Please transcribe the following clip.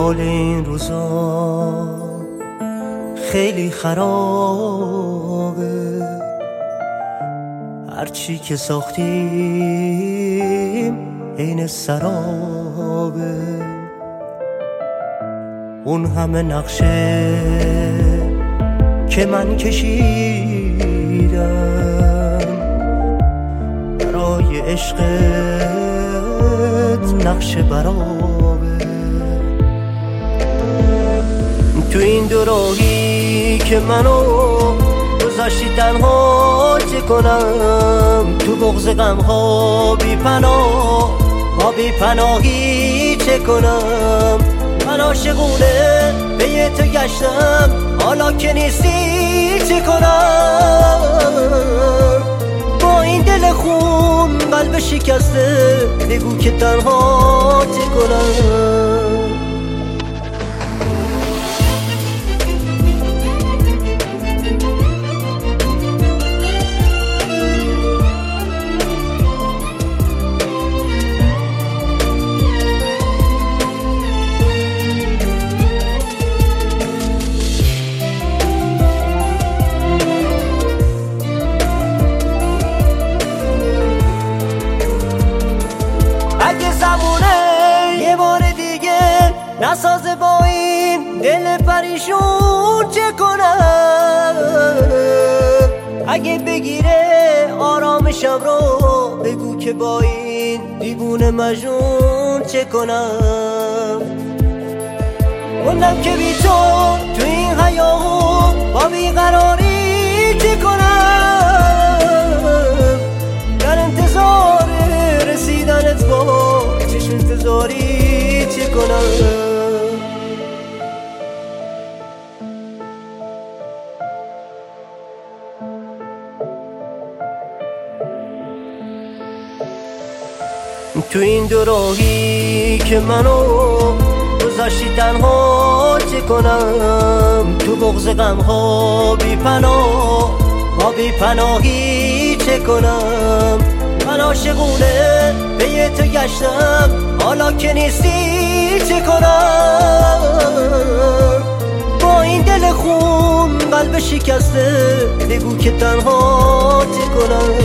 حال این روزا خیلی خرابه، هرچی که ساختیم عین سرابه. اون همه نقشه که من کشیدم برای عشقت نقشه برابه. تو این دو راهی که منو گذاشتی تنها چه کنم، تو بغض غمها بی پناه با بی پناهی چه کنم. من عاشقونه به تو گشتم، حالا که نیستی چه کنم. با این دل خون قلب شکسته بگو که تنها چه کنم. اگه زمونه یه بار دیگه نسازه با این دل پریشون چه کنم. اگه بگیره آرامشم رو بگو که با این دیوونه مجنون چه کنم. موندم که بی تو این حیاهو با بیقراری چه کنم. در انتظار رسیدنت با چشم انتظاری چه کنم. تو این دو راهی که منو گذاشتی تنها چه کنم، تو بغض غمها بی پناه با بی پناهی چه کنم. من عاشقونه به تو گشتم، حالا که نیستی چه کنم. با این دل خون قلب شکسته بگو که تنها چه کنم.